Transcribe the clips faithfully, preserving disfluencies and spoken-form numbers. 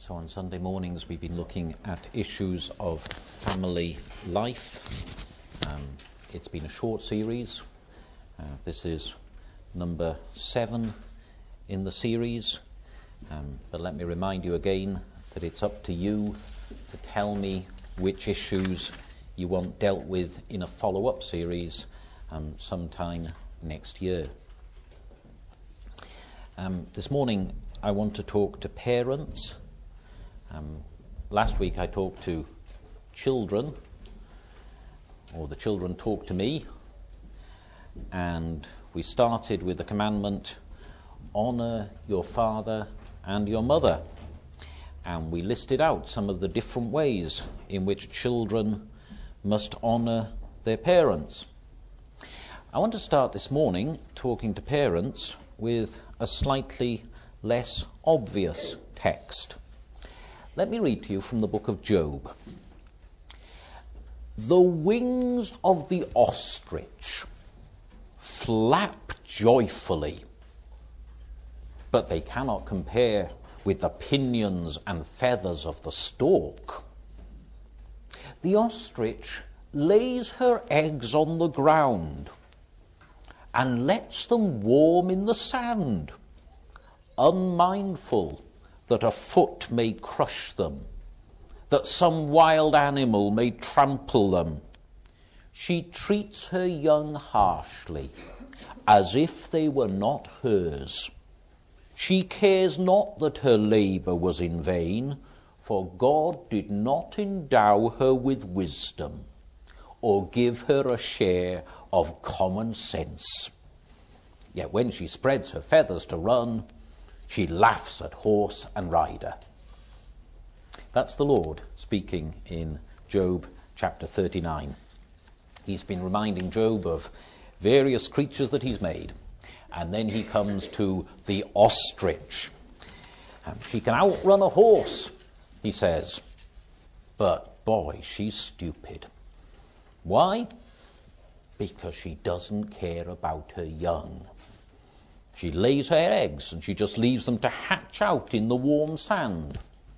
So on Sunday mornings we've been looking at issues of family life. Um, it's been a short series. Uh, this is number seven in the series. Um, but let me remind you again that it's up to you to tell me which issues you want dealt with in a follow-up series um, sometime next year. Um, this morning I want to talk to parents. Um, last week I talked to children, or the children talked to me, and we started with the commandment, honour your father and your mother, and we listed out some of the different ways in which children must honour their parents. I want to start this morning talking to parents with a slightly less obvious text. Let me read to you from the book of Job. The wings of the ostrich flap joyfully, but they cannot compare with the pinions and feathers of the stork. The ostrich lays her eggs on the ground and lets them warm in the sand, unmindful that a foot may crush them, that some wild animal may trample them. She treats her young harshly, as if they were not hers. She cares not that her labour was in vain, for God did not endow her with wisdom, or give her a share of common sense. Yet when she spreads her feathers to run, she laughs at horse and rider. That's the Lord speaking in Job chapter thirty-nine. He's been reminding Job of various creatures that he's made. And then he comes to the ostrich. Um, she can outrun a horse, he says. But boy, she's stupid. Why? Because she doesn't care about her young. She lays her eggs and she just leaves them to hatch out in the warm sand.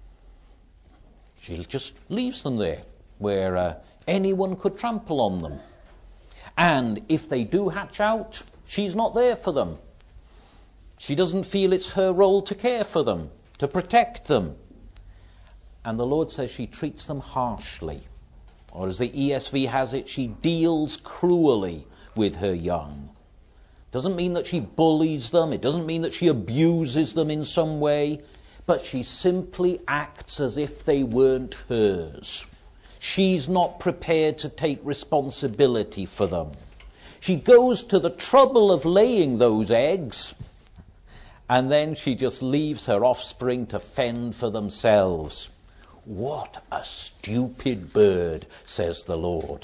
She just leaves them there where uh, anyone could trample on them. And if they do hatch out, she's not there for them. She doesn't feel it's her role to care for them, to protect them. And the Lord says she treats them harshly. Or as the E S V has it, she deals cruelly with her young. Doesn't mean that she bullies them. It doesn't mean that she abuses them in some way. But she simply acts as if they weren't hers. She's not prepared to take responsibility for them. She goes to the trouble of laying those eggs, and then she just leaves her offspring to fend for themselves. What a stupid bird, says the Lord.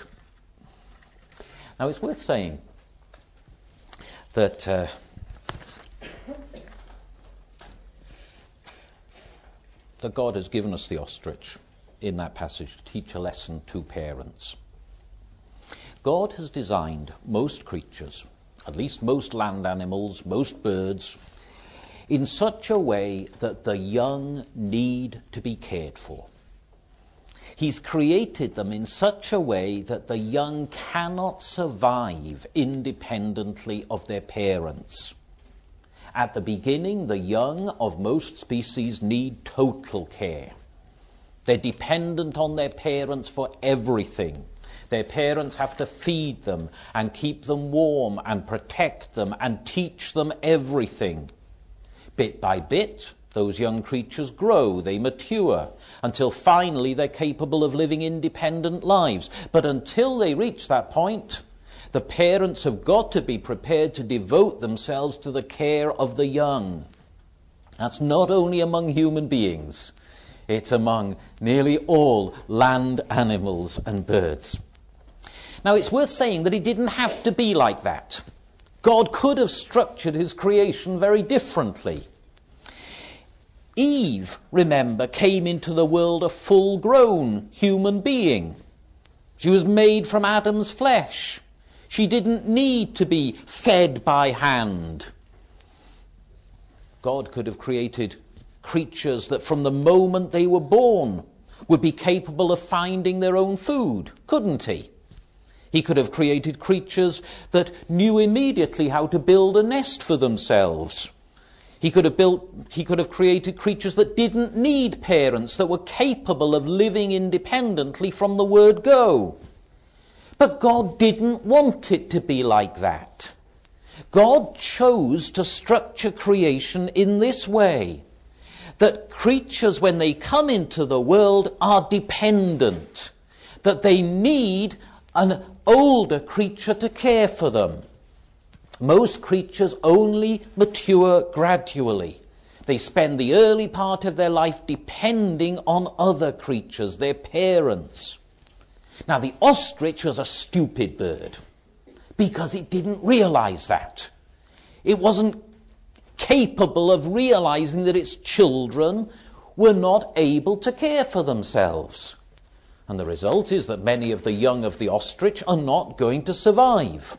Now it's worth saying that uh, that God has given us the ostrich in that passage to teach a lesson to parents. God has designed most creatures, at least most land animals, most birds, in such a way that the young need to be cared for. He's created them in such a way that the young cannot survive independently of their parents. At the beginning, the young of most species need total care. They're dependent on their parents for everything. Their parents have to feed them and keep them warm and protect them and teach them everything. Bit by bit, those young creatures grow, they mature, until finally they're capable of living independent lives. But until they reach that point, the parents have got to be prepared to devote themselves to the care of the young. That's not only among human beings, it's among nearly all land animals and birds. Now, it's worth saying that it didn't have to be like that. God could have structured his creation very differently. Eve, remember, came into the world a full-grown human being. She was made from Adam's flesh. She didn't need to be fed by hand. God could have created creatures that from the moment they were born would be capable of finding their own food, couldn't he? He could have created creatures that knew immediately how to build a nest for themselves. He could have built, he could have created creatures that didn't need parents, that were capable of living independently from the word go. But God didn't want it to be like that. God chose to structure creation in this way, that creatures, when they come into the world, are dependent, that they need an older creature to care for them. Most creatures only mature gradually. They spend the early part of their life depending on other creatures, their parents. Now, the ostrich was a stupid bird because it didn't realize that. It wasn't capable of realizing that its children were not able to care for themselves. And the result is that many of the young of the ostrich are not going to survive.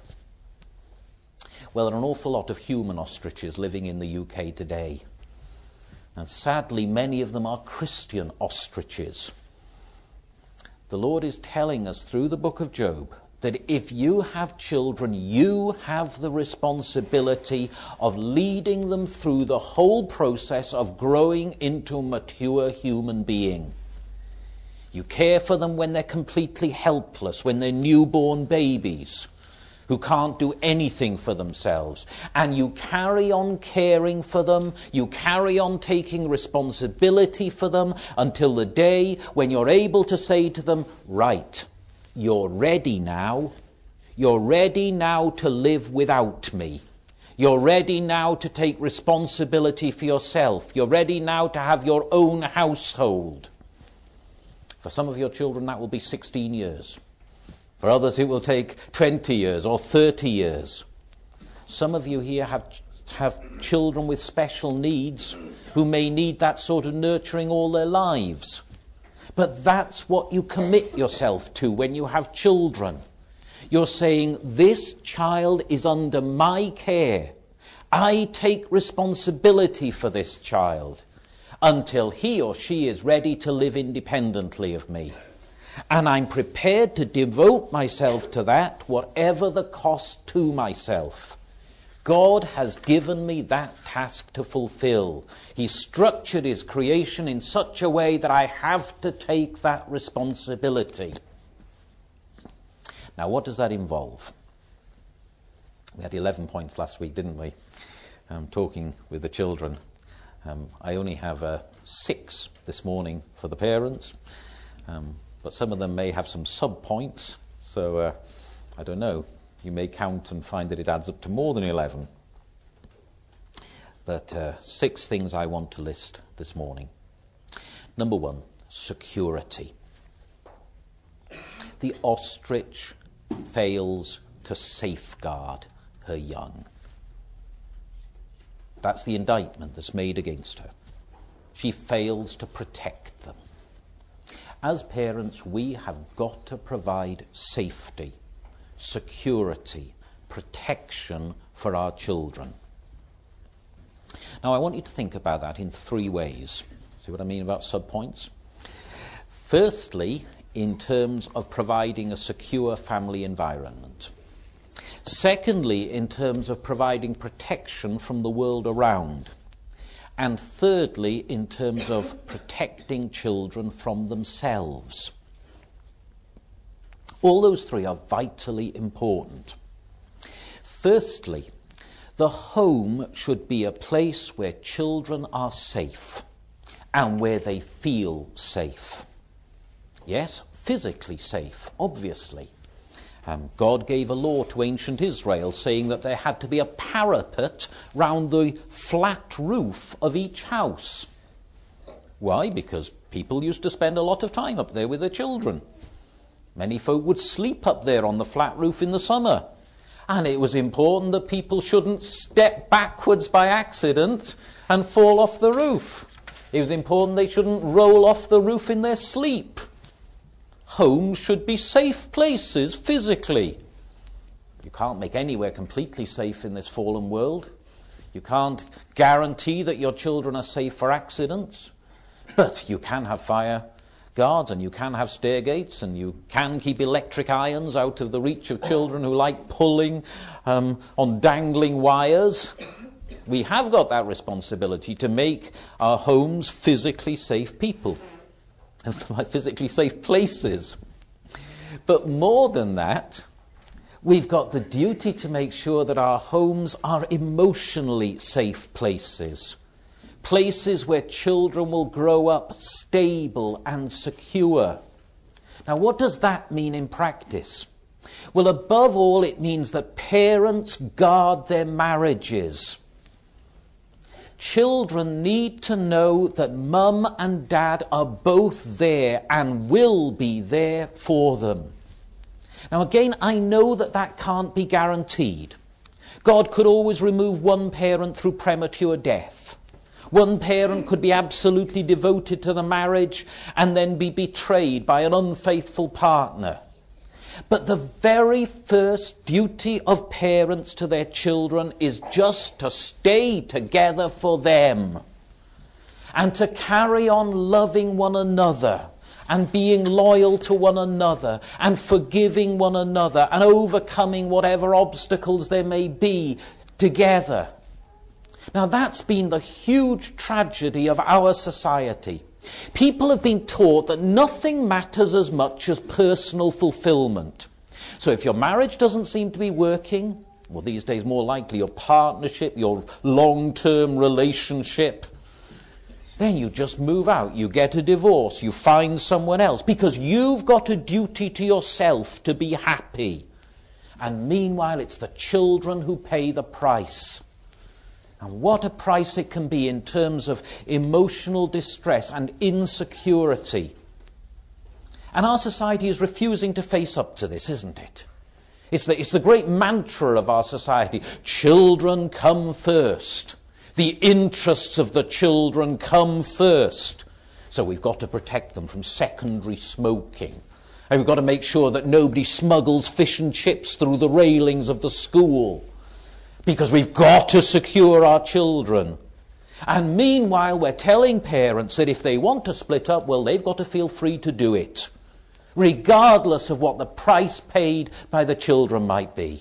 Well, there are an awful lot of human ostriches living in the U K today. And sadly, many of them are Christian ostriches. The Lord is telling us through the book of Job that if you have children, you have the responsibility of leading them through the whole process of growing into a mature human being. You care for them when they're completely helpless, when they're newborn babies who can't do anything for themselves. And you carry on caring for them, you carry on taking responsibility for them until the day when you're able to say to them, right, you're ready now. You're ready now to live without me. You're ready now to take responsibility for yourself. You're ready now to have your own household. For some of your children, that will be sixteen years. For others, it will take twenty years or thirty years. Some of you here have have children with special needs who may need that sort of nurturing all their lives. But that's what you commit yourself to when you have children. You're saying, this child is under my care. I take responsibility for this child until he or she is ready to live independently of me. And I'm prepared to devote myself to that, whatever the cost to myself. God has given me that task to fulfill. He structured his creation in such a way that I have to take that responsibility. Now, what does that involve? We had eleven points last week, didn't we? Um, talking with the children. Um, I only have uh, six this morning for the parents. Um, but some of them may have some sub-points. So, uh, I don't know. You may count and find that it adds up to more than eleven. But uh, six things I want to list this morning. Number one, security. The ostrich fails to safeguard her young. That's the indictment that's made against her. She fails to protect them. As parents, we have got to provide safety, security, protection for our children. Now, I want you to think about that in three ways. See what I mean about subpoints? Firstly, in terms of providing a secure family environment. Secondly, in terms of providing protection from the world around. And thirdly, in terms of protecting children from themselves. All those three are vitally important. Firstly, the home should be a place where children are safe and where they feel safe. Yes, physically safe, obviously. Um, God gave a law to ancient Israel saying that there had to be a parapet round the flat roof of each house. Why? Because people used to spend a lot of time up there with their children. Many folk would sleep up there on the flat roof in the summer. And it was important that people shouldn't step backwards by accident and fall off the roof. It was important they shouldn't roll off the roof in their sleep. Homes should be safe places physically. You can't make anywhere completely safe in this fallen world. You can't guarantee that your children are safe for accidents, but you can have fire guards and you can have stair gates and you can keep electric irons out of the reach of children who like pulling um, on dangling wires. We have got that responsibility to make our homes physically safe people, physically safe places. But more than that, we've got the duty to make sure that our homes are emotionally safe places. Places where children will grow up stable and secure. Now, what does that mean in practice? Well, above all, it means that parents guard their marriages. Children need to know that mum and dad are both there and will be there for them. Now, again, I know that that can't be guaranteed. God could always remove one parent through premature death. One parent could be absolutely devoted to the marriage and then be betrayed by an unfaithful partner. But the very first duty of parents to their children is just to stay together for them and to carry on loving one another and being loyal to one another and forgiving one another and overcoming whatever obstacles there may be together. Now, that's been the huge tragedy of our society. People have been taught that nothing matters as much as personal fulfillment. So if your marriage doesn't seem to be working, well, these days more likely your partnership, your long-term relationship, then you just move out, you get a divorce, you find someone else, because you've got a duty to yourself to be happy. And meanwhile, it's the children who pay the price. And what a price it can be in terms of emotional distress and insecurity. And our society is refusing to face up to this, isn't it? It's the, it's the great mantra of our society. Children come first. The interests of the children come first. So we've got to protect them from secondary smoking. And we've got to make sure that nobody smuggles fish and chips through the railings of the school. Because we've got to secure our children. And meanwhile, we're telling parents that if they want to split up, well, they've got to feel free to do it, regardless of what the price paid by the children might be.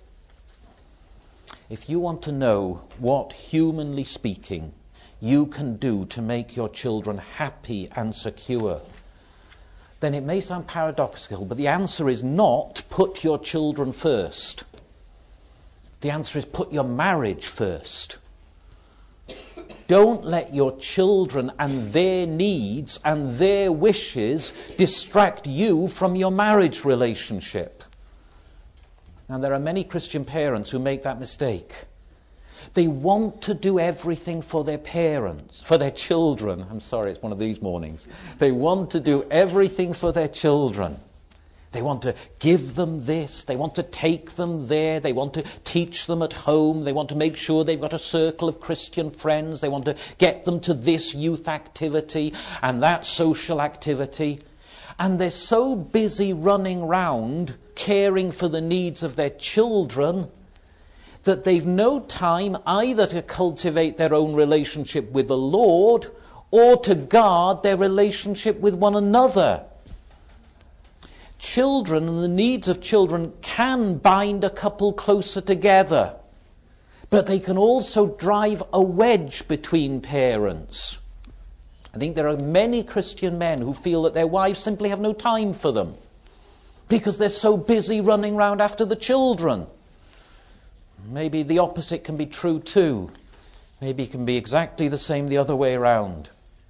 If you want to know what, humanly speaking, you can do to make your children happy and secure, then it may sound paradoxical, but the answer is not put your children first. The answer is put your marriage first. Don't let your children and their needs and their wishes distract you from your marriage relationship. Now, there are many Christian parents who make that mistake. They want to do everything for their parents, for their children. I'm sorry, it's one of these mornings. They want to do everything for their children. They want to give them this. They want to take them there. They want to teach them at home. They want to make sure they've got a circle of Christian friends. They want to get them to this youth activity and that social activity. And they're so busy running round caring for the needs of their children that they've no time either to cultivate their own relationship with the Lord or to guard their relationship with one another. Children and the needs of children can bind a couple closer together, but they can also drive a wedge between parents. I think there are many Christian men who feel that their wives simply have no time for them because they're so busy running around after the children. Maybe the opposite can be true too. Maybe it can be exactly the same the other way around.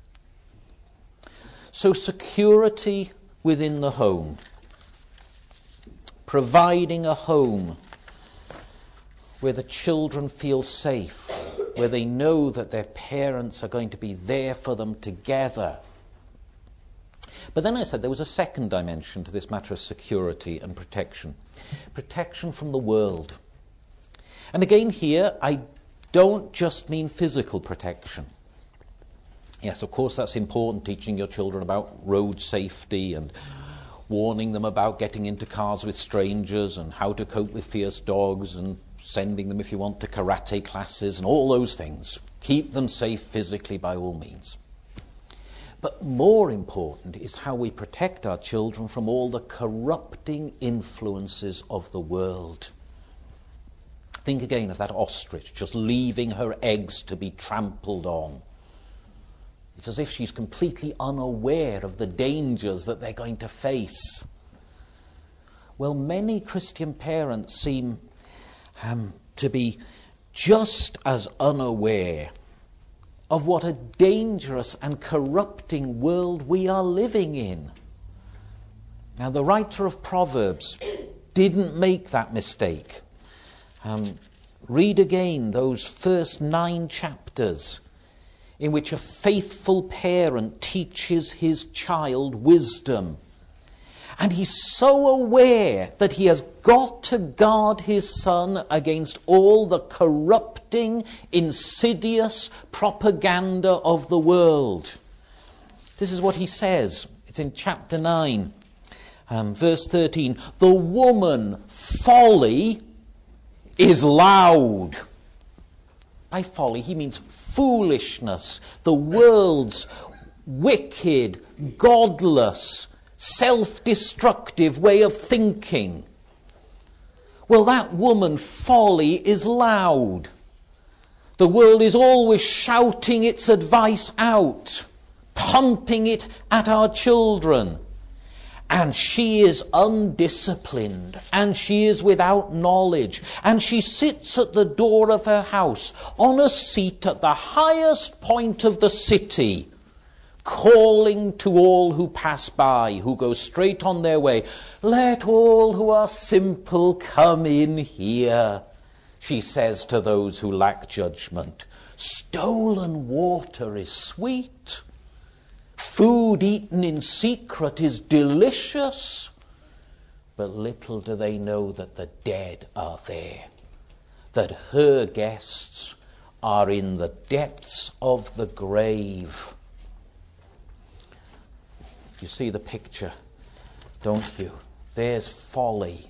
So security within the home. Providing a home where the children feel safe, where they know that their parents are going to be there for them together. But then I said there was a second dimension to this matter of security and protection. Protection from the world. And again here, I don't just mean physical protection. Yes, of course that's important, teaching your children about road safety and warning them about getting into cars with strangers and how to cope with fierce dogs and sending them, if you want, to karate classes and all those things. Keep them safe physically by all means. But more important is how we protect our children from all the corrupting influences of the world. Think again of that ostrich just leaving her eggs to be trampled on. It's as if she's completely unaware of the dangers that they're going to face. Well, many Christian parents seem um, to be just as unaware of what a dangerous and corrupting world we are living in. Now, the writer of Proverbs didn't make that mistake. Um, read again those first nine chapters in which a faithful parent teaches his child wisdom. And he's so aware that he has got to guard his son against all the corrupting, insidious propaganda of the world. This is what he says. It's in chapter nine, um, verse thirteen. The woman folly is loud. By folly, he means foolishness, the world's wicked, godless, self-destructive way of thinking. Well, that woman, folly, is loud. The world is always shouting its advice out, pumping it at our children. And she is undisciplined, and she is without knowledge, and she sits at the door of her house on a seat at the highest point of the city, calling to all who pass by, who go straight on their way, "Let all who are simple come in here," she says to those who lack judgment. Stolen water is sweet. Food eaten in secret is delicious. But little do they know that the dead are there, that her guests are in the depths of the grave. You see the picture, don't you? There's folly.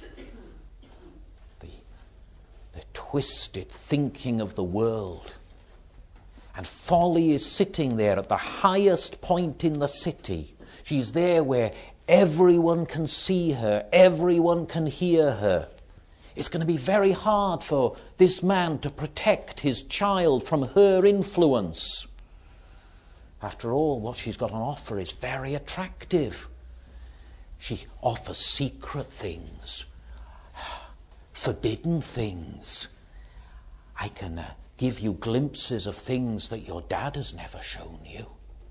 The, the twisted thinking of the world. And folly is sitting there at the highest point in the city. She's there where everyone can see her, everyone can hear her. It's going to be very hard for this man to protect his child from her influence. After all, what she's got on offer is very attractive. She offers secret things, forbidden things. I can uh, give you glimpses of things that your dad has never shown you.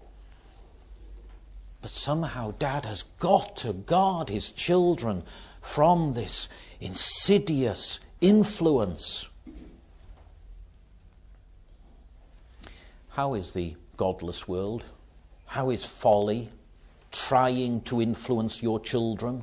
But somehow Dad has got to guard his children from this insidious influence. How is the godless world, how is folly trying to influence your children?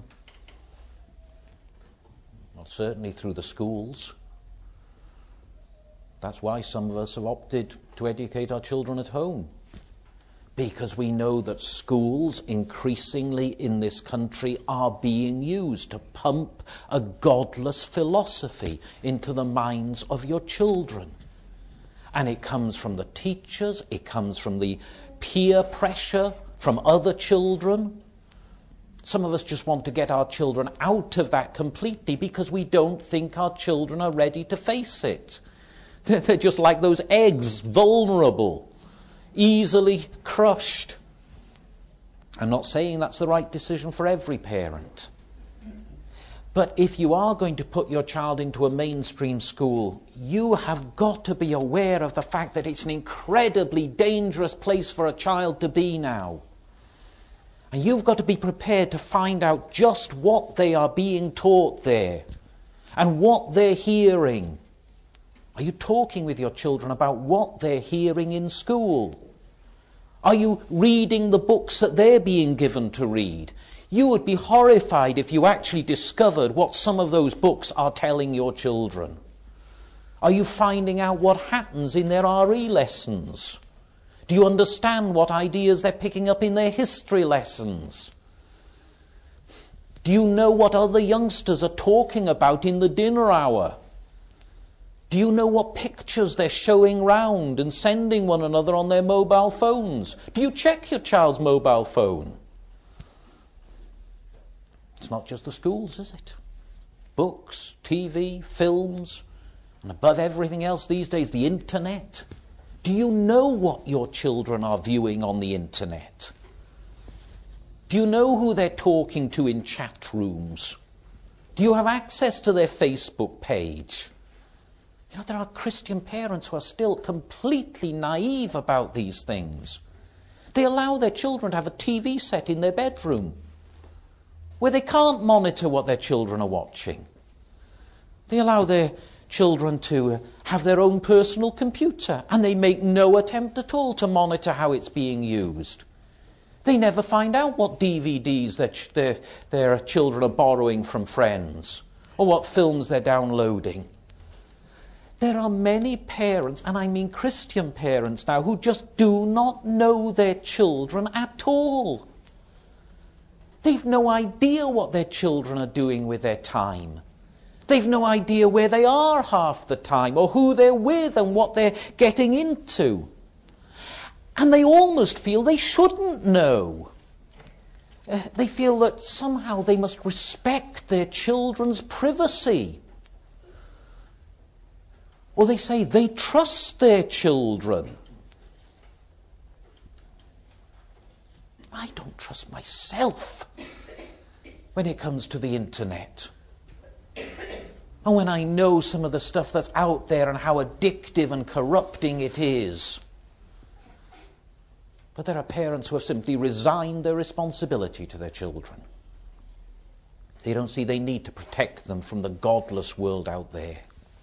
Well, certainly through the schools. That's why some of us have opted to educate our children at home. Because we know that schools increasingly in this country are being used to pump a godless philosophy into the minds of your children. And it comes from the teachers, it comes from the peer pressure from other children. Some of us just want to get our children out of that completely because we don't think our children are ready to face it. They're just like those eggs, vulnerable, easily crushed. I'm not saying that's the right decision for every parent. But if you are going to put your child into a mainstream school, you have got to be aware of the fact that it's an incredibly dangerous place for a child to be now. And you've got to be prepared to find out just what they are being taught there and what they're hearing. Are you talking with your children about what they're hearing in school? Are you reading the books that they're being given to read? You would be horrified if you actually discovered what some of those books are telling your children. Are you finding out what happens in their R E lessons? Do you understand what ideas they're picking up in their history lessons? Do you know what other youngsters are talking about in the dinner hour? Do you know what pictures they're showing round and sending one another on their mobile phones? Do you check your child's mobile phone? It's not just the schools, is it? Books, T V, films, and above everything else these days, the internet. Do you know what your children are viewing on the internet? Do you know who they're talking to in chat rooms? Do you have access to their Facebook page? You know, there are Christian parents who are still completely naive about these things. They allow their children to have a T V set in their bedroom where they can't monitor what their children are watching. They allow their children to have their own personal computer, and they make no attempt at all to monitor how it's being used. They never find out what D V Ds their, ch- their, their children are borrowing from friends, or what films they're downloading. There are many parents, and I mean Christian parents now, who just do not know their children at all. They've no idea what their children are doing with their time. They've no idea where they are half the time, or who they're with and what they're getting into. And they almost feel they shouldn't know. Uh, they feel that somehow they must respect their children's privacy. Or they say they trust their children. I don't trust myself when it comes to the internet. And when I know some of the stuff that's out there and how addictive and corrupting it is. But there are parents who have simply resigned their responsibility to their children. They don't see they need to protect them from the godless world out there.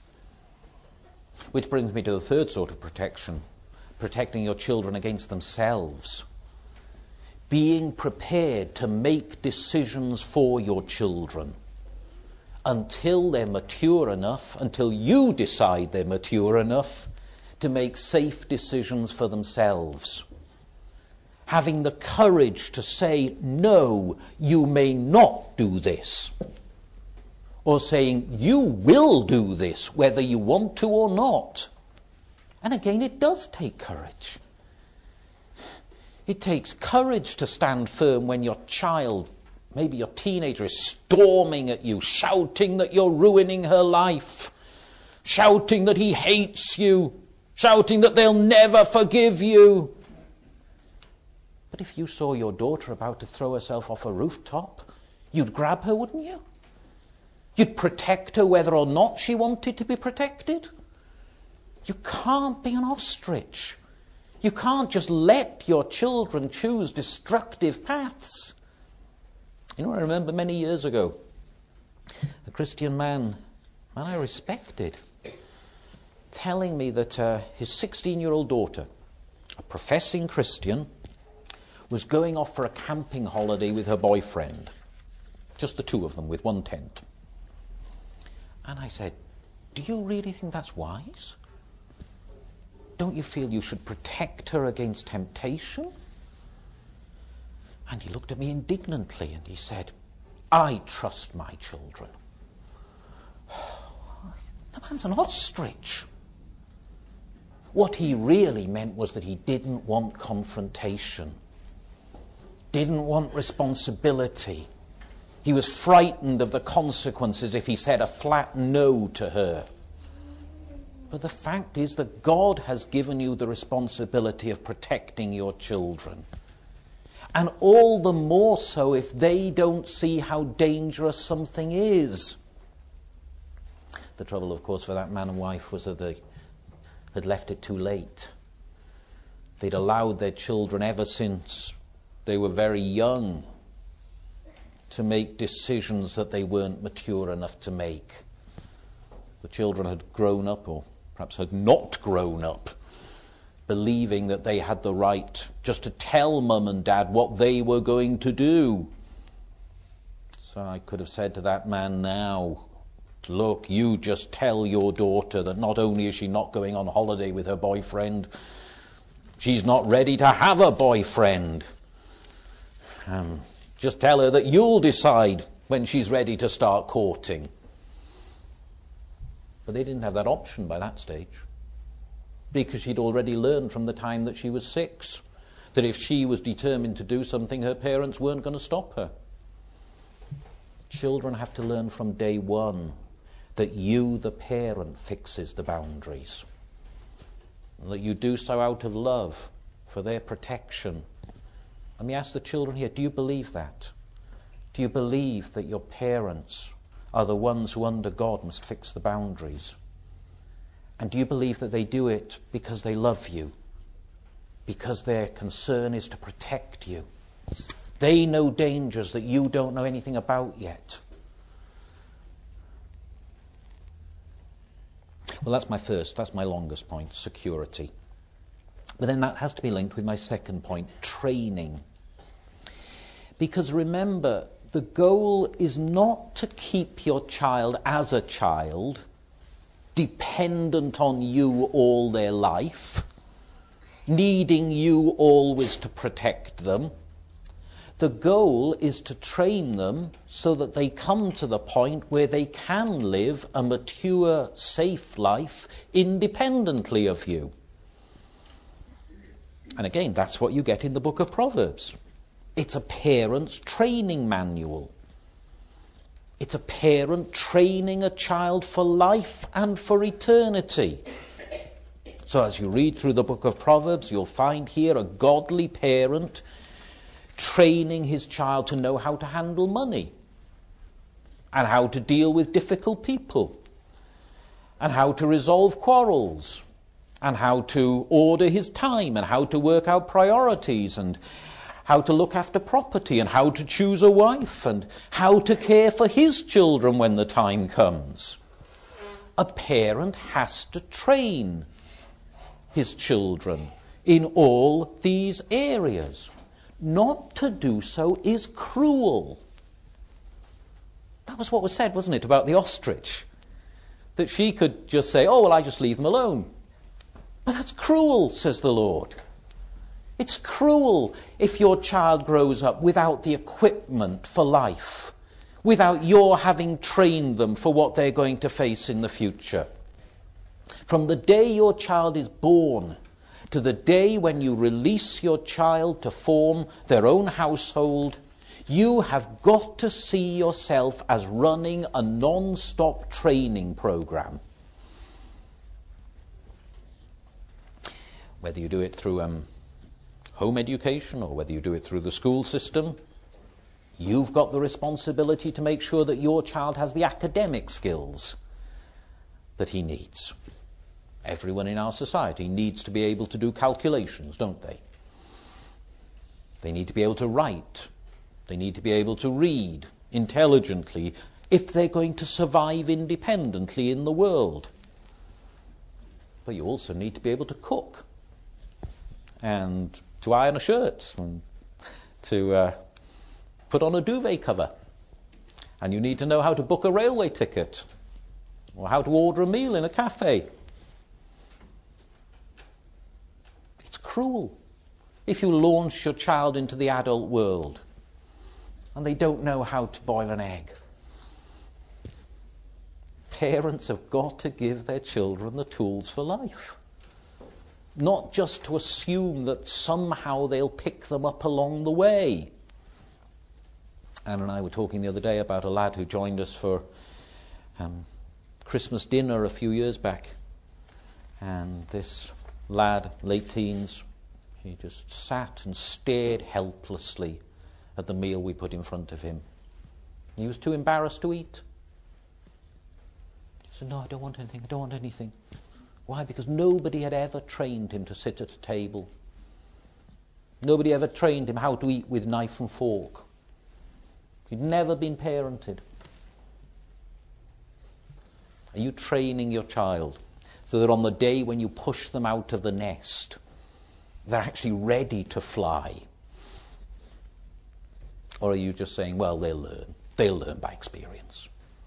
Which brings me to the third sort of protection, protecting your children against themselves. Being prepared to make decisions for your children until they're mature enough, until you decide they're mature enough to make safe decisions for themselves. Having the courage to say, no, you may not do this. Or saying, you will do this, whether you want to or not. And again, it does take courage. It takes courage to stand firm when your child, maybe your teenager, is storming at you, shouting that you're ruining her life, shouting that he hates you, shouting that they'll never forgive you. But if you saw your daughter about to throw herself off a rooftop, you'd grab her, wouldn't you? You'd protect her whether or not she wanted to be protected. You can't be an ostrich. You can't just let your children choose destructive paths. You know, I remember many years ago, a Christian man, man I respected, telling me that uh, his sixteen-year-old daughter, a professing Christian, was going off for a camping holiday with her boyfriend. Just the two of them with one tent. And I said, do you really think that's wise? Don't you feel you should protect her against temptation? And he looked at me indignantly and he said, I trust my children. The man's an ostrich. What he really meant was that he didn't want confrontation, didn't want responsibility. He was frightened of the consequences if he said a flat no to her. But the fact is that God has given you the responsibility of protecting your children. And all the more so if they don't see how dangerous something is. The trouble, of course, for that man and wife was that they had left it too late. They'd allowed their children ever since they were very young to make decisions that they weren't mature enough to make. The children had grown up, or perhaps had not grown up, believing that they had the right just to tell mum and dad what they were going to do. So I could have said to that man now, look, you just tell your daughter that not only is she not going on holiday with her boyfriend, she's not ready to have a boyfriend. Um, just tell her that you'll decide when she's ready to start courting. But they didn't have that option by that stage, because she'd already learned from the time that she was six that if she was determined to do something, her parents weren't going to stop her. Children have to learn from day one that you, the parent, fixes the boundaries, and that you do so out of love for their protection. Let me ask the children here, do you believe that? Do you believe that your parents are the ones who under God must fix the boundaries? And do you believe that they do it because they love you? Because their concern is to protect you? They know dangers that you don't know anything about yet. Well, that's my first, that's my longest point, security. But then that has to be linked with my second point, training. Because remember, the goal is not to keep your child as a child dependent on you all their life, needing you always to protect them. The goal is to train them so that they come to the point where they can live a mature, safe life independently of you. And again, that's what you get in the book of Proverbs. It's a parent's training manual. It's a parent training a child for life and for eternity. So as you read through the book of Proverbs, you'll find here a godly parent training his child to know how to handle money, and how to deal with difficult people, and how to resolve quarrels, and how to order his time, and how to work out priorities, and how to look after property, and how to choose a wife, and how to care for his children when the time comes. A parent has to train his children in all these areas. Not to do so is cruel. That was what was said, wasn't it, about the ostrich? That she could just say, oh, well, I just leave them alone. But that's cruel, says the Lord. It's cruel if your child grows up without the equipment for life, without your having trained them for what they're going to face in the future. From the day your child is born to the day when you release your child to form their own household, you have got to see yourself as running a non-stop training program. Whether you do it through um, home education or whether you do it through the school system, you've got the responsibility to make sure that your child has the academic skills that he needs. Everyone in our society needs to be able to do calculations, don't they? They need to be able to write. They need to be able to read intelligently if they're going to survive independently in the world. But you also need to be able to cook and to iron a shirt and to uh, put on a duvet cover. And you need to know how to book a railway ticket or how to order a meal in a cafe. Cruel if you launch your child into the adult world and they don't know how to boil an egg. Parents have got to give their children the tools for life, not just to assume that somehow they'll pick them up along the way. Anne and I were talking the other day about a lad who joined us for um, Christmas dinner a few years back, and this lad, late teens, he just sat and stared helplessly at the meal we put in front of him. He was too embarrassed to eat. He said, no, I don't want anything, I don't want anything. Why? Because nobody had ever trained him to sit at a table. Nobody ever trained him how to eat with knife and fork. He'd never been parented. Are you training your child so that on the day when you push them out of the nest, they're actually ready to fly? Or are you just saying, well, they'll learn. They'll learn by experience.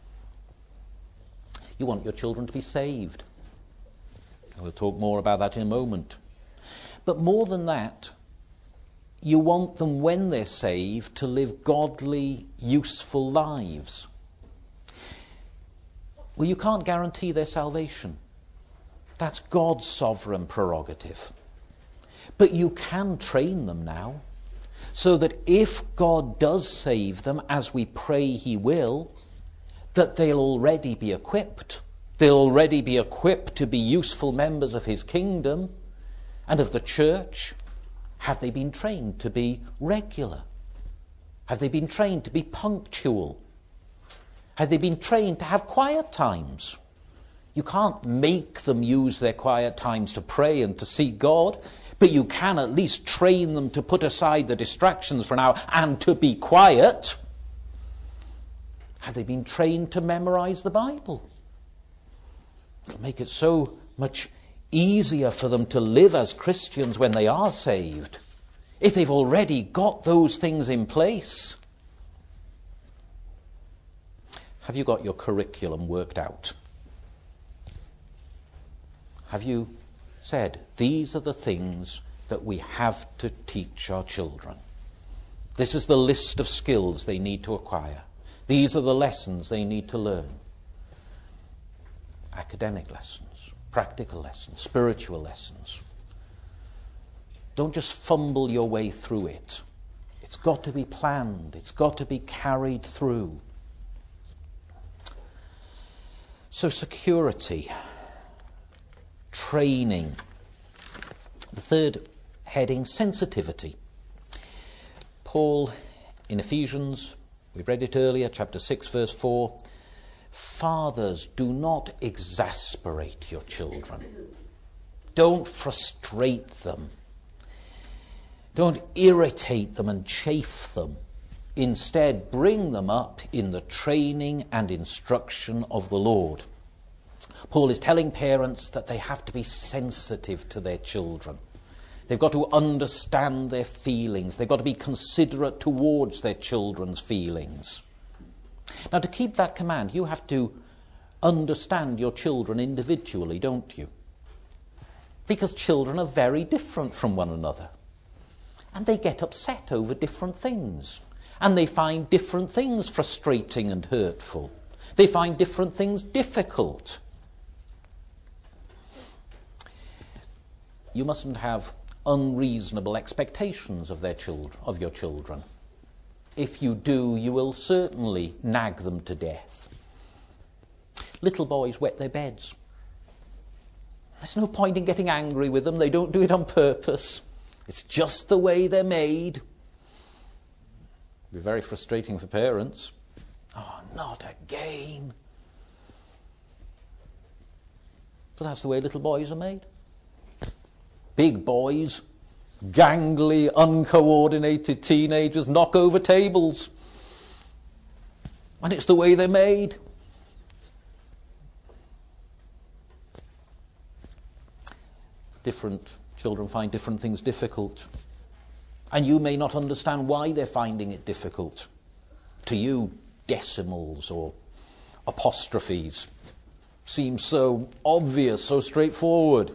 You want your children to be saved. We'll talk more about that in a moment. But more than that, you want them, when they're saved, to live godly, useful lives. Well, you can't guarantee their salvation. That's God's sovereign prerogative. But you can train them now, so that if God does save them, as we pray he will, that they'll already be equipped. They'll already be equipped to be useful members of his kingdom and of the church. Have they been trained to be regular? Have they been trained to be punctual? Have they been trained to have quiet times? You can't make them use their quiet times to pray and to seek God, but you can at least train them to put aside the distractions for an hour and to be quiet. Have they been trained to memorize the Bible? It'll make it so much easier for them to live as Christians when they are saved, if they've already got those things in place. Have you got your curriculum worked out? Have you said, these are the things that we have to teach our children? This is the list of skills they need to acquire. These are the lessons they need to learn. Academic lessons, practical lessons, spiritual lessons. Don't just fumble your way through it. It's got to be planned. It's got to be carried through. So security, training. The third heading, sensitivity. Paul in Ephesians, we read it earlier, chapter six, verse four. Fathers, do not exasperate your children. Don't frustrate them. Don't irritate them and chafe them. Instead, bring them up in the training and instruction of the Lord. Paul is telling parents that they have to be sensitive to their children. They've got to understand their feelings. They've got to be considerate towards their children's feelings. Now, to keep that command, you have to understand your children individually, don't you? Because children are very different from one another. And they get upset over different things. And they find different things frustrating and hurtful. They find different things difficult. You mustn't have unreasonable expectations of their children, of your children. If you do, you will certainly nag them to death. Little boys wet their beds. There's no point in getting angry with them. They don't do it on purpose. It's just the way they're made. It'll be very frustrating for parents. Oh, not again. But that's the way little boys are made. Big boys, gangly, uncoordinated teenagers knock over tables. And it's the way they're made. Different children find different things difficult. And you may not understand why they're finding it difficult. To you, decimals or apostrophes seem so obvious, so straightforward.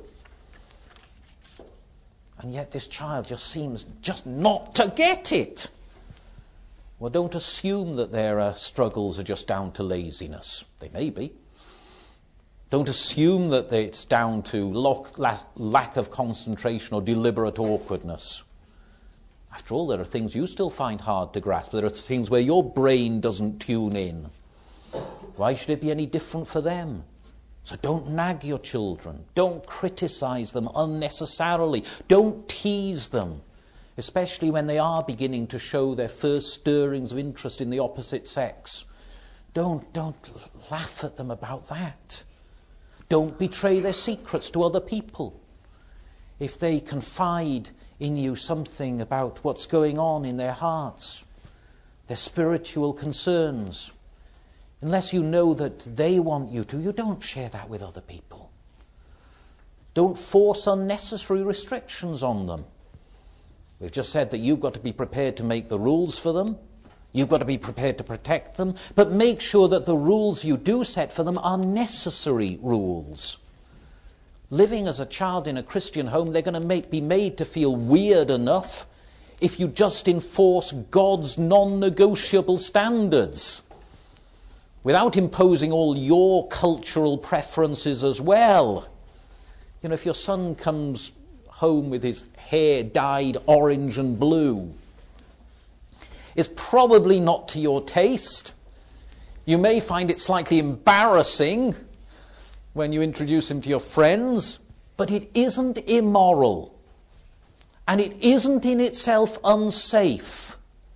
And yet this child just seems just not to get it. Well, don't assume that their uh, struggles are just down to laziness. They may be. Don't assume that they, it's down to lock, la- lack of concentration or deliberate awkwardness. After all, there are things you still find hard to grasp. There are things where your brain doesn't tune in. Why should it be any different for them? So don't nag your children. Don't criticize them unnecessarily. Don't tease them, especially when they are beginning to show their first stirrings of interest in the opposite sex. Don't, don't laugh at them about that. Don't betray their secrets to other people. If they confide in you something about what's going on in their hearts, their spiritual concerns, unless you know that they want you to, you don't share that with other people. Don't force unnecessary restrictions on them. We've just said that you've got to be prepared to make the rules for them. You've got to be prepared to protect them. But make sure that the rules you do set for them are necessary rules. Living as a child in a Christian home, they're going to make, be made to feel weird enough if you just enforce God's non-negotiable standards. without imposing all your cultural preferences as well. You know, if your son comes home with his hair dyed orange and blue, it's probably not to your taste. You may find it slightly embarrassing when you introduce him to your friends, but it isn't immoral. And it isn't in itself unsafe.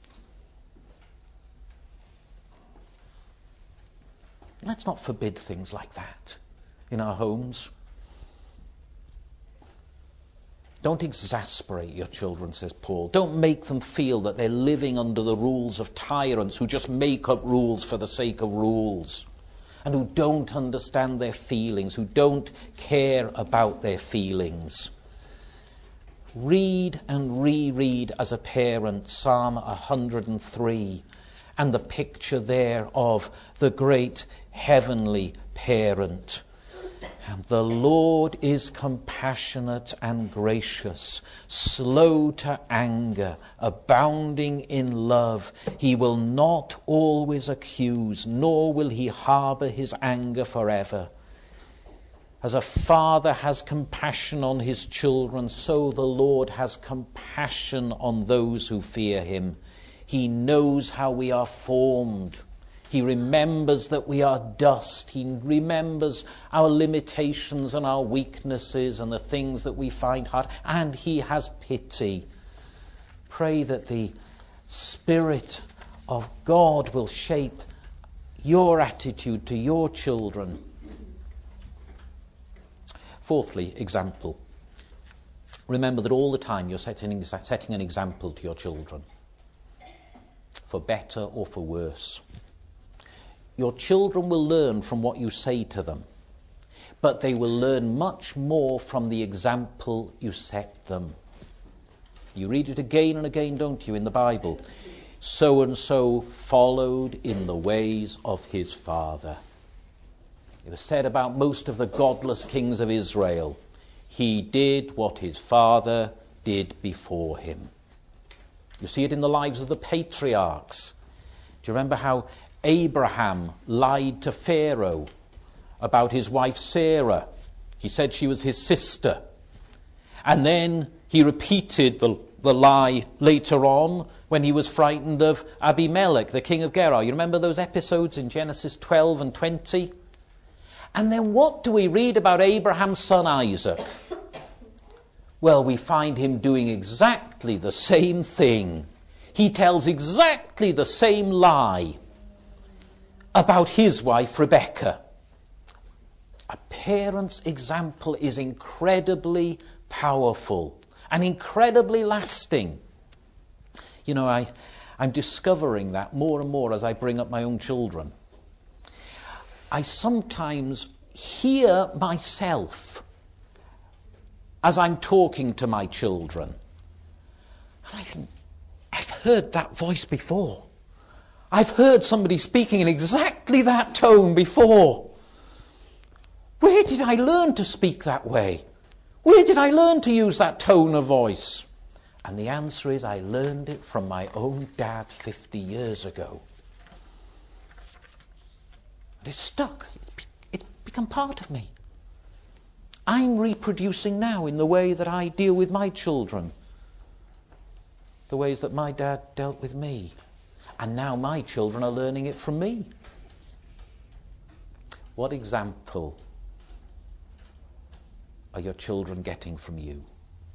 Let's not forbid things like that in our homes. Don't exasperate your children, says Paul. Don't make them feel that they're living under the rules of tyrants who just make up rules for the sake of rules, and who don't understand their feelings, who don't care about their feelings. Read and reread as a parent Psalm one hundred three and the picture there of the great heavenly parent. And the Lord is compassionate and gracious, slow to anger, abounding in love. He will not always accuse, nor will he harbor his anger forever. As a father has compassion on his children, so the Lord has compassion on those who fear him. He knows how we are formed. He remembers that we are dust. He remembers our limitations and our weaknesses and the things that we find hard. And he has pity. Pray that the Spirit of God will shape your attitude to your children. Fourthly, example. Remember that all the time you're setting, setting an example to your children, for better or for worse. Your children will learn from what you say to them, but they will learn much more from the example you set them. You read it again and again, don't you, in the Bible? So-and-so followed in the ways of his father. It was said about most of the godless kings of Israel, he did what his father did before him. You see it in the lives of the patriarchs. Do you remember how Abraham lied to Pharaoh about his wife Sarah? He said she was his sister. And then he repeated the, the lie later on when he was frightened of Abimelech, the king of Gerar. You remember those episodes in Genesis twelve and twenty? And then what do we read about Abraham's son Isaac? Well, we find him doing exactly the same thing. He tells exactly the same lie about his wife Rebecca. A parent's example is incredibly powerful and incredibly lasting. You know, I, I'm discovering that more and more as I bring up my own children. I sometimes hear myself as I'm talking to my children. And I think, I've heard that voice before. I've heard somebody speaking in exactly that tone before. Where did I learn to speak that way? Where did I learn to use that tone of voice? And the answer is, I learned it from my own dad fifty years ago. And it's stuck. It's become part of me. I'm reproducing now in the way that I deal with my children, the ways that my dad dealt with me. And now my children are learning it from me. What example are your children getting from you?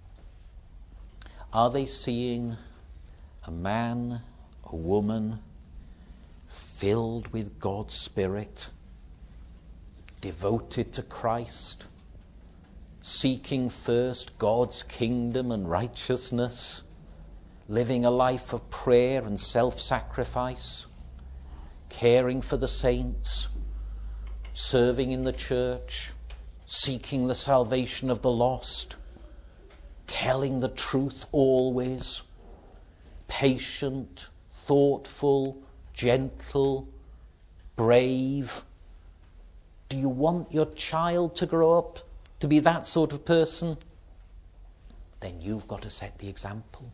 Are they seeing a man, a woman, filled with God's Spirit, devoted to Christ, seeking first God's kingdom and righteousness, living a life of prayer and self-sacrifice, caring for the saints, serving in the church, seeking the salvation of the lost, telling the truth always, patient, thoughtful, gentle, brave? Do you want your child to grow up to be that sort of person? Then you've got to set the example.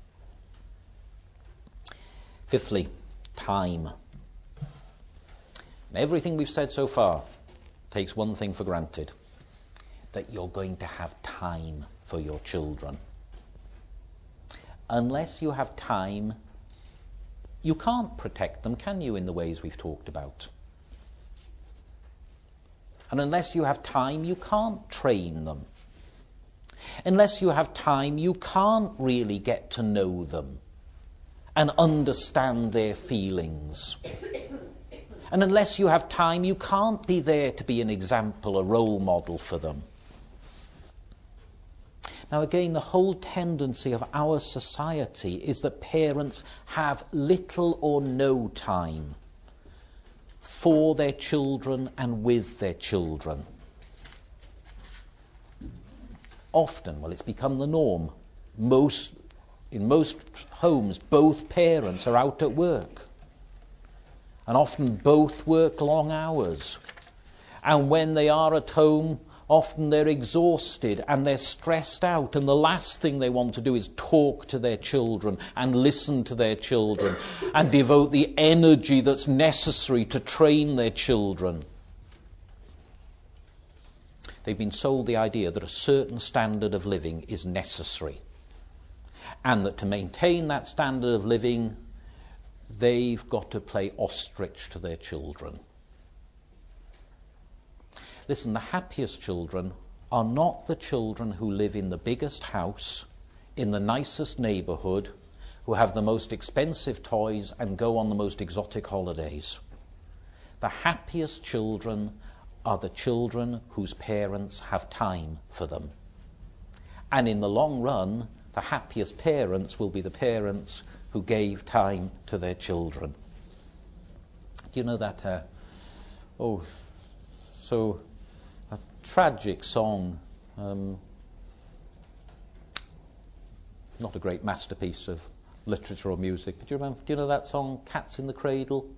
Fifthly, time. And everything we've said so far takes one thing for granted, that you're going to have time for your children. Unless you have time, you can't protect them, can you, in the ways we've talked about? And unless you have time, you can't train them. Unless you have time, you can't really get to know them and understand their feelings. And unless you have time, you can't be there to be an example, a role model for them. Now again, the whole tendency of our society is that parents have little or no time for their children and with their children. Often, well, it's become the norm. Most, in most homes, both parents are out at work. And often both work long hours. And when they are at home, often they're exhausted and they're stressed out, and the last thing they want to do is talk to their children and listen to their children and devote the energy that's necessary to train their children. They've been sold the idea that a certain standard of living is necessary, and that to maintain that standard of living, they've got to play ostrich to their children. Listen, the happiest children are not the children who live in the biggest house, in the nicest neighbourhood, who have the most expensive toys and go on the most exotic holidays. The happiest children are the children whose parents have time for them. And in the long run, the happiest parents will be the parents who gave time to their children. Do you know that, uh, oh, so a tragic song, um, not a great masterpiece of literature or music, but do you remember, do you know that song, Cats in the Cradle?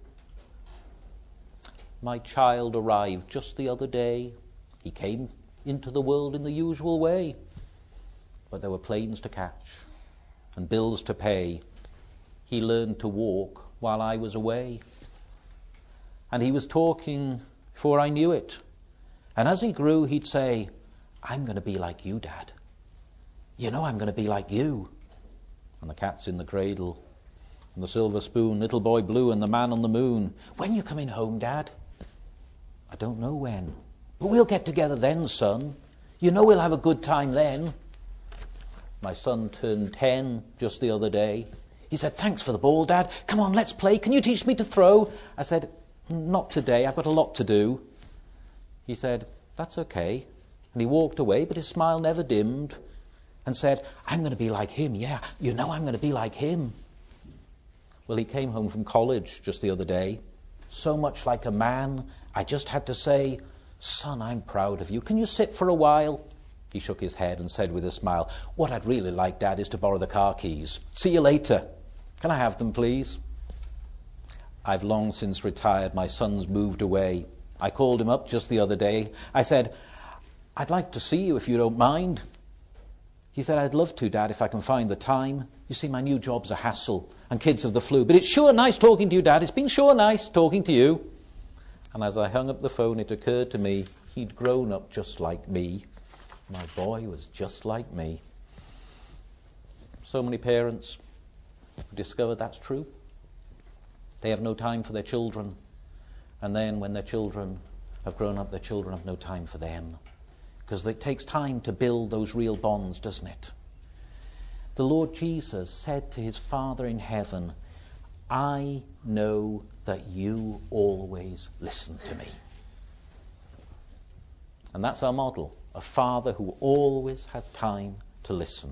My child arrived just the other day. He came into the world in the usual way. But there were planes to catch and bills to pay. He learned to walk while I was away. And he was talking before I knew it. And as he grew, he'd say, I'm going to be like you, Dad. You know I'm going to be like you. And the cat's in the cradle. And the silver spoon, little boy blue and the man on the moon. When you coming home, Dad? I don't know when. But we'll get together then, son. You know we'll have a good time then. My son turned ten just the other day. He said, thanks for the ball, Dad. Come on, let's play. Can you teach me to throw? I said, not today. I've got a lot to do. He said, that's okay. And he walked away, but his smile never dimmed and said, I'm going to be like him. Yeah, you know I'm going to be like him. Well, he came home from college just the other day. So much like a man, I just had to say, son, I'm proud of you. Can you sit for a while? He shook his head and said with a smile, what I'd really like, Dad, is to borrow the car keys. See you later. Can I have them, please? I've long since retired. My son's moved away. I called him up just the other day. I said, I'd like to see you if you don't mind. He said, I'd love to, Dad, if I can find the time. You see, my new job's a hassle, and kids have the flu. But it's sure nice talking to you, Dad. It's been sure nice talking to you. And as I hung up the phone, it occurred to me, he'd grown up just like me. My boy was just like me. So many parents discover that's true. They have no time for their children. And then when their children have grown up, their children have no time for them. Because it takes time to build those real bonds, doesn't it? The Lord Jesus said to his Father in heaven, I know that you always listen to me. And that's our model, a father who always has time to listen.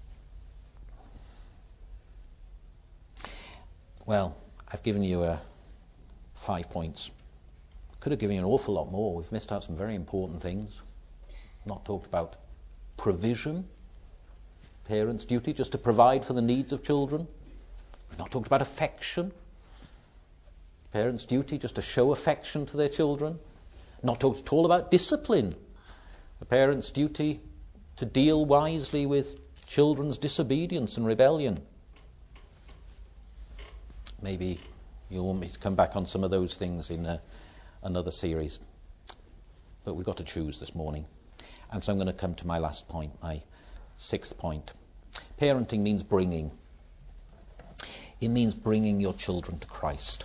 Well, I've given you uh, five points. Could have given you an awful lot more. We've missed out some very important things. Not talked about provision, parents' duty just to provide for the needs of children. We've not talked about affection, parents' duty just to show affection to their children. Not talked at all about discipline, the parents' duty to deal wisely with children's disobedience and rebellion. Maybe you'll want me to come back on some of those things in uh, another series. But we've got to choose this morning. And so I'm going to come to my last point, my sixth point. Parenting means bringing. It means bringing your children to Christ.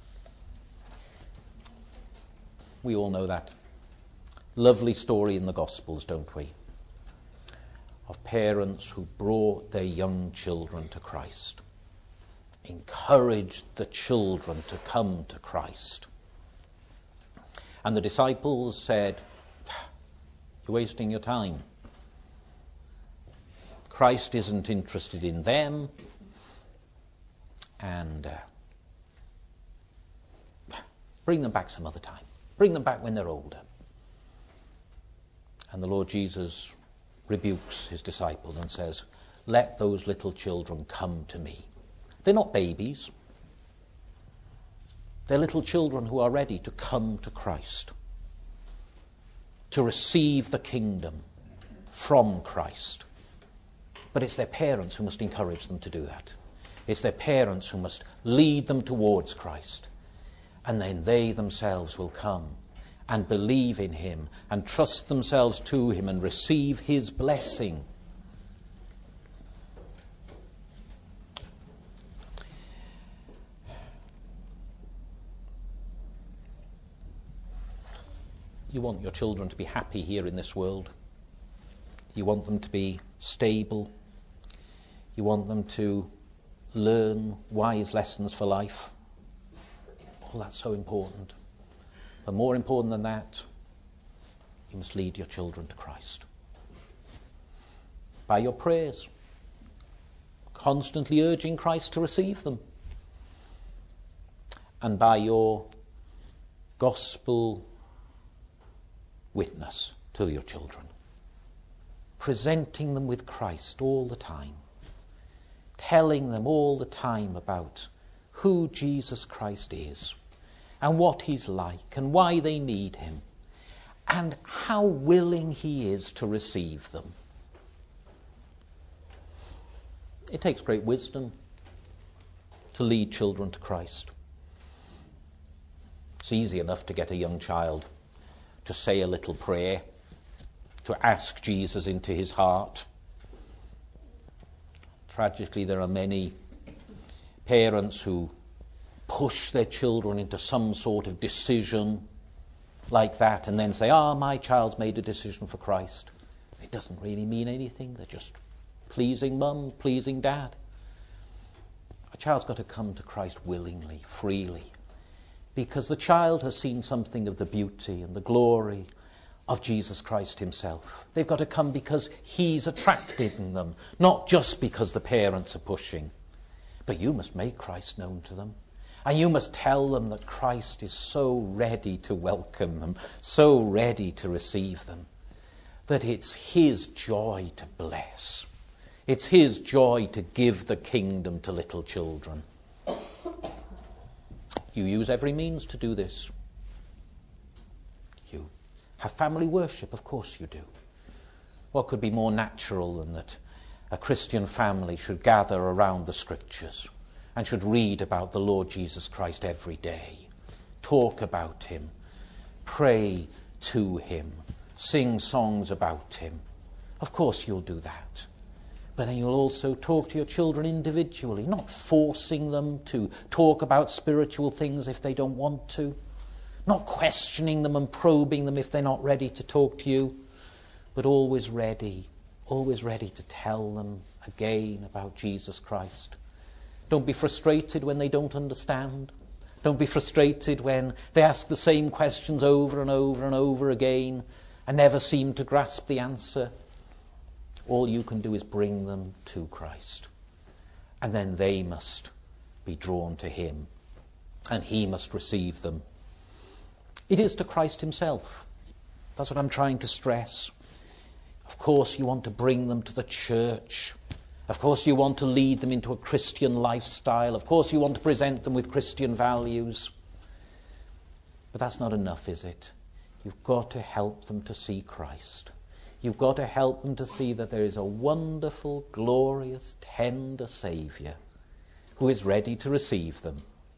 We all know that lovely story in the Gospels, don't we? Of parents who brought their young children to Christ, encouraged the children to come to Christ. And the disciples said, "You're wasting your time. Christ isn't interested in them, and uh, bring them back some other time. Bring them back when they're older." And the Lord Jesus rebukes his disciples and says, "Let those little children come to me." They're not babies. They're little children who are ready to come to Christ, to receive the kingdom from Christ. But it's their parents who must encourage them to do that. It's their parents who must lead them towards Christ. And then they themselves will come and believe in him and trust themselves to him and receive his blessing. You want your children to be happy here in this world. You want them to be stable. You want them to learn wise lessons for life. Oh, that's so important. But more important than that, you must lead your children to Christ. By your prayers, constantly urging Christ to receive them. And by your gospel witness to your children. Presenting them with Christ all the time. Telling them all the time about who Jesus Christ is and what he's like and why they need him and how willing he is to receive them. It takes great wisdom to lead children to Christ. It's easy enough to get a young child to say a little prayer, to ask Jesus into his heart. Tragically, there are many parents who push their children into some sort of decision like that and then say, ah, my child's made a decision for Christ. It doesn't really mean anything. They're just pleasing mum, pleasing dad. A child's got to come to Christ willingly, freely, because the child has seen something of the beauty and the glory of Jesus Christ himself. They've got to come because he's attracting them, not just because the parents are pushing. But you must make Christ known to them. And you must tell them that Christ is so ready to welcome them, so ready to receive them, that it's his joy to bless. It's his joy to give the kingdom to little children. You use every means to do this. You have family worship, of course you do. What could be more natural than that a Christian family should gather around the Scriptures and should read about the Lord Jesus Christ every day, talk about him, pray to him, sing songs about him. Of course you'll do that. But then you'll also talk to your children individually, not forcing them to talk about spiritual things if they don't want to, not questioning them and probing them if they're not ready to talk to you, but always ready, always ready to tell them again about Jesus Christ. Don't be frustrated when they don't understand. Don't be frustrated when they ask the same questions over and over and over again and never seem to grasp the answer. All you can do is bring them to Christ. And then they must be drawn to him. And he must receive them. It is to Christ himself. That's what I'm trying to stress. Of course you want to bring them to the church. Of course you want to lead them into a Christian lifestyle. Of course you want to present them with Christian values. But that's not enough, is it? You've got to help them to see Christ. You've got to help them to see that there is a wonderful, glorious, tender Saviour who is ready to receive them.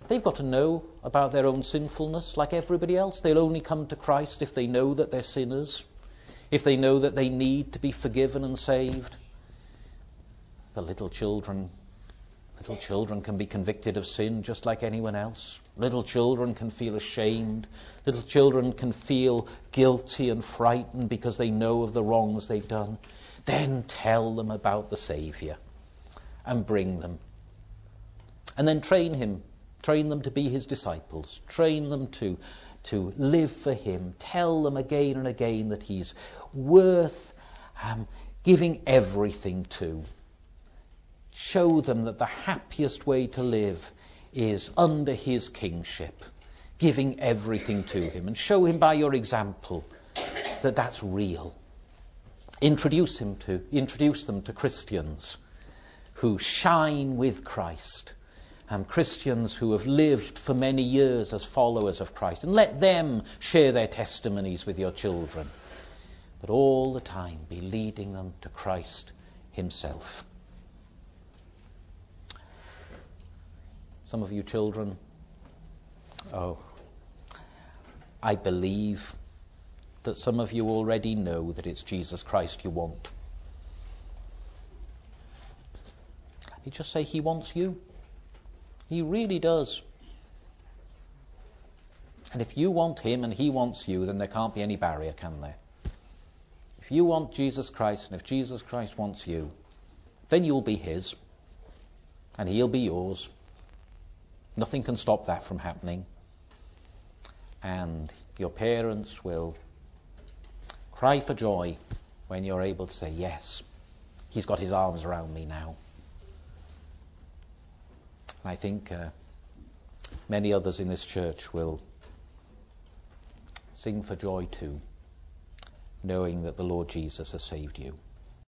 They've got to know about their own sinfulness like everybody else. They'll only come to Christ if they know that they're sinners, if they know that they need to be forgiven and saved. But little children, little children can be convicted of sin just like anyone else. Little children can feel ashamed. Little children can feel guilty and frightened because they know of the wrongs they've done. Then tell them about the Saviour and bring them. And then train him. Train them to be his disciples. Train them to, to live for him. Tell them again and again that he's worth um, giving everything to. Show them that the happiest way to live is under his kingship, giving everything to him. And show him by your example that that's real. Introduce him to, introduce them to Christians who shine with Christ. Um, Christians who have lived for many years as followers of Christ. And let them share their testimonies with your children. But all the time be leading them to Christ himself. Some of you children, oh, I believe that some of you already know that it's Jesus Christ you want. You just say he wants you. He really does. And if you want him and he wants you, then there can't be any barrier, can there? If you want Jesus Christ and if Jesus Christ wants you, then you'll be his and he'll be yours. Nothing can stop that from happening. And your parents will cry for joy when you're able to say, yes, he's got his arms around me now. And I think uh, many others in this church will sing for joy too, knowing that the Lord Jesus has saved you.